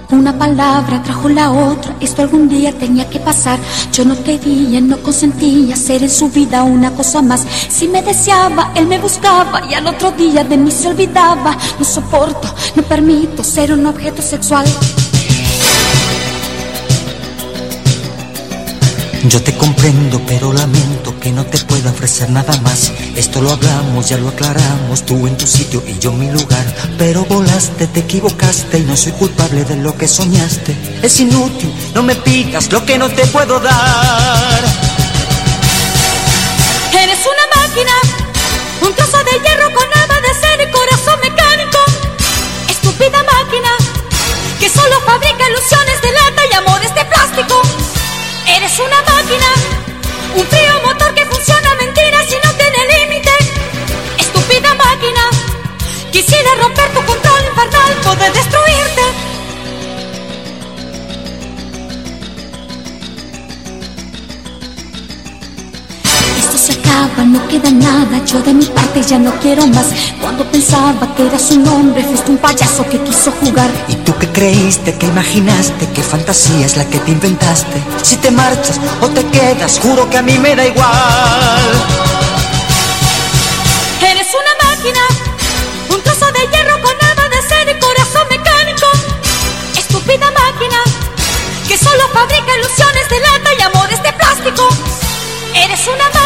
Una palabra trajo la otra, esto algún día tenía que pasar. Yo no quería, no consentía ser en su vida una cosa más. Si me deseaba, él me buscaba y al otro día de mí se olvidaba. No soporto, no permito ser un objeto sexual. Yo te comprendo, pero lamento que no te pueda ofrecer nada más. Esto lo hablamos, ya lo aclaramos, tú en tu sitio y yo en mi lugar. Pero volaste, te equivocaste y no soy culpable de lo que soñaste. Es inútil, no me pidas lo que no te puedo dar. Eres una máquina, un trozo de hierro con alma de acero y corazón mecánico. Estúpida máquina, que solo fabrica ilusiones de lata y amores de plástico. Eres una máquina, un frío motor que funciona a mentiras y no tiene límite. Estúpida máquina, quisiera romper tu control infernal, poder destruirte. Esto se acaba, no queda nada, yo de mi parte ya no quiero más. Cuando pensaba que eras un hombre, fuiste un payaso que quiso jugar. ¿Y tú qué creíste, qué imaginaste, qué fantasía es la que te inventaste? Si te marchas o te quedas, juro que a mí me da igual. Eres una máquina, un trozo de hierro con alma de acero y corazón mecánico. Estúpida máquina, que solo fabrica ilusiones de lata y amores de plástico. Eres una máquina.